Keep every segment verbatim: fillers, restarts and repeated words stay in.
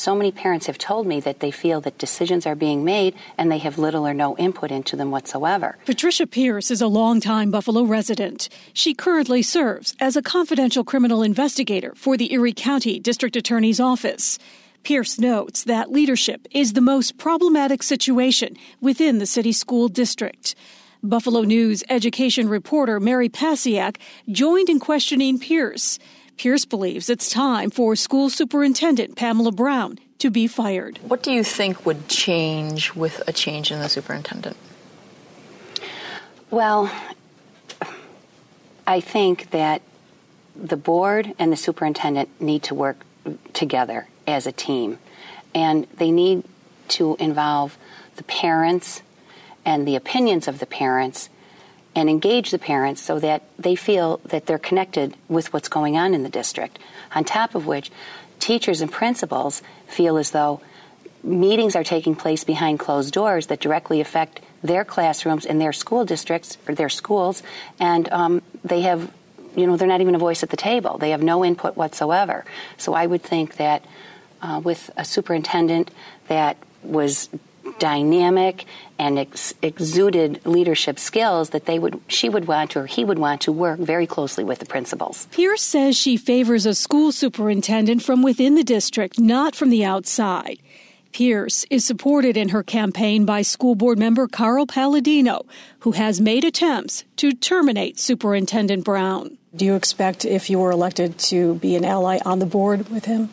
so many parents have told me that they feel that decisions are being made and they have little or no input into them whatsoever. Patricia Pierce is a longtime Buffalo resident. She currently serves as a confidential criminal investigator for the Erie County District Attorney's Office. Pierce notes that leadership is the most problematic situation within the city school district. Buffalo News education reporter Mary Pasiak joined in questioning Pierce. Pierce believes it's time for School Superintendent Pamela Brown to be fired. What do you think would change with a change in the superintendent? Well, I think that the board and the superintendent need to work together as a team, and they need to involve the parents and the opinions of the parents and engage the parents so that they feel that they're connected with what's going on in the district. On top of which, teachers and principals feel as though meetings are taking place behind closed doors that directly affect their classrooms in their school districts or their schools, and um, they have, you know, they're not even a voice at the table. They have no input whatsoever. So I would think that uh, with a superintendent that was dynamic and ex- exuded leadership skills, that they would, she would want to, or he would want to work very closely with the principals. Pierce says she favors a school superintendent from within the district, not from the outside. Pierce is supported in her campaign by school board member Carl Palladino, who has made attempts to terminate Superintendent Brown. Do you expect, if you were elected, to be an ally on the board with him?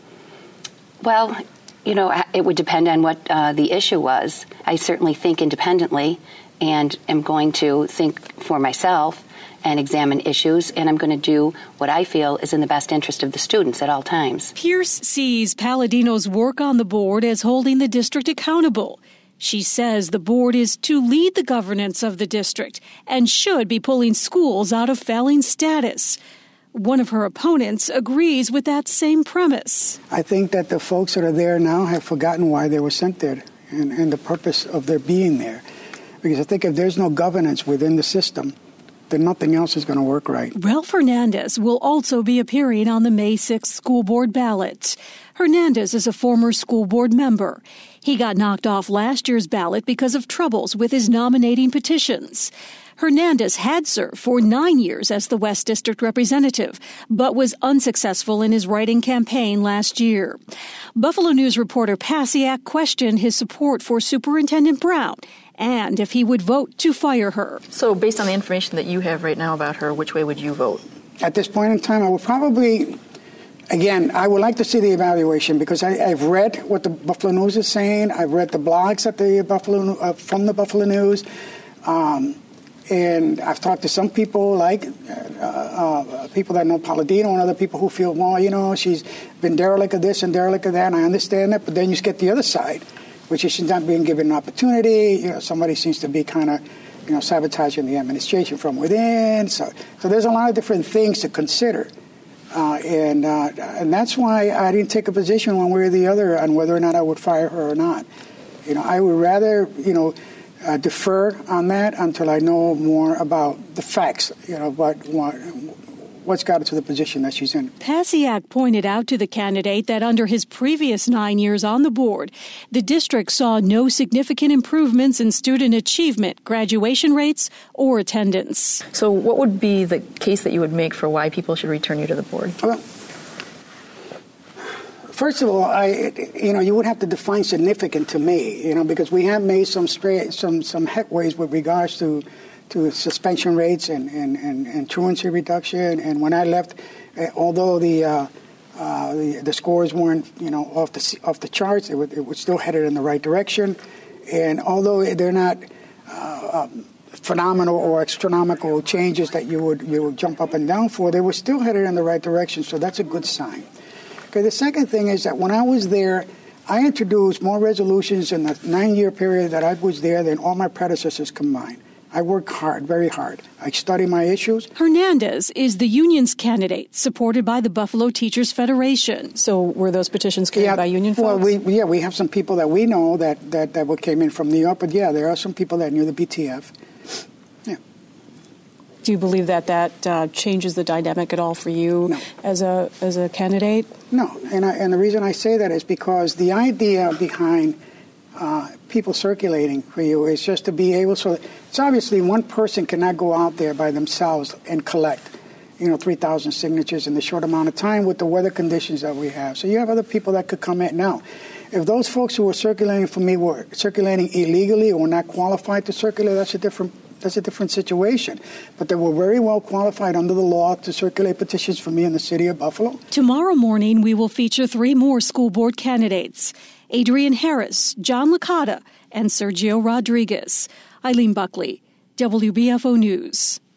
Well, you know, it would depend on what uh, the issue was. I certainly think independently and am going to think for myself and examine issues, and I'm going to do what I feel is in the best interest of the students at all times. Pierce sees Palladino's work on the board as holding the district accountable. She says the board is to lead the governance of the district and should be pulling schools out of failing status. One of her opponents agrees with that same premise. I think that the folks that are there now have forgotten why they were sent there and, and the purpose of their being there. Because I think if there's no governance within the system, then nothing else is going to work right. Ralph Hernandez will also be appearing on the May sixth school board ballot. Hernandez is a former school board member. He got knocked off last year's ballot because of troubles with his nominating petitions. Hernandez had served for nine years as the West District representative, but was unsuccessful in his write-in campaign last year. Buffalo News reporter Pasiak questioned his support for Superintendent Brown and if he would vote to fire her. So based on the information that you have right now about her, which way would you vote? At this point in time, I would probably, again, I would like to see the evaluation because I, I've read what the Buffalo News is saying. I've read the blogs at the Buffalo uh, from the Buffalo News. Um, And I've talked to some people, like uh, uh, people that know Palladino and other people who feel, well, you know, she's been derelict of this and derelict of that, and I understand that. But then you get the other side, which is she's not being given an opportunity. You know, somebody seems to be kind of, you know, sabotaging the administration from within. So, so there's a lot of different things to consider. Uh, and uh, and that's why I didn't take a position one way or the other on whether or not I would fire her or not. You know, I would rather, you know, Uh, defer on that until I know more about the facts, you know, what, what, what's got her to the position that she's in. Pasiak pointed out to the candidate that under his previous nine years on the board, the district saw no significant improvements in student achievement, graduation rates, or attendance. So what would be the case that you would make for why people should return you to the board? Well, first of all, I, you know, you would have to define significant to me, you know, because we have made some straight, some some headways with regards to to suspension rates and, and, and, and truancy reduction. And when I left, uh, although the, uh, uh, the the scores weren't, you know, off the off the charts, it, would, it was still headed in the right direction. And although they're not uh, um, phenomenal or astronomical changes that you would you would jump up and down for, they were still headed in the right direction. So that's a good sign. Okay, the second thing is that when I was there, I introduced more resolutions in the nine-year period that I was there than all my predecessors combined. I worked hard, very hard. I studied my issues. Hernandez is the union's candidate, supported by the Buffalo Teachers Federation. So were those petitions carried yeah, by union folks? Well, we, yeah, we have some people that we know that, that, that came in from New York, but yeah, there are some people that knew the B T F. Yeah. Do you believe that that uh, changes the dynamic at all for you no. as a as a candidate? No, and I, and the reason I say that is because the idea behind uh, people circulating for you is just to be able. So it's obviously one person cannot go out there by themselves and collect, you know, three thousand signatures in the short amount of time with the weather conditions that we have. So you have other people that could come in now. If those folks who were circulating for me were circulating illegally or not qualified to circulate, that's a different. That's a different situation. But they were very well qualified under the law to circulate petitions for me in the city of Buffalo. Tomorrow morning, we will feature three more school board candidates: Adrian Harris, John Licata, and Sergio Rodriguez. Eileen Buckley, W B F O News.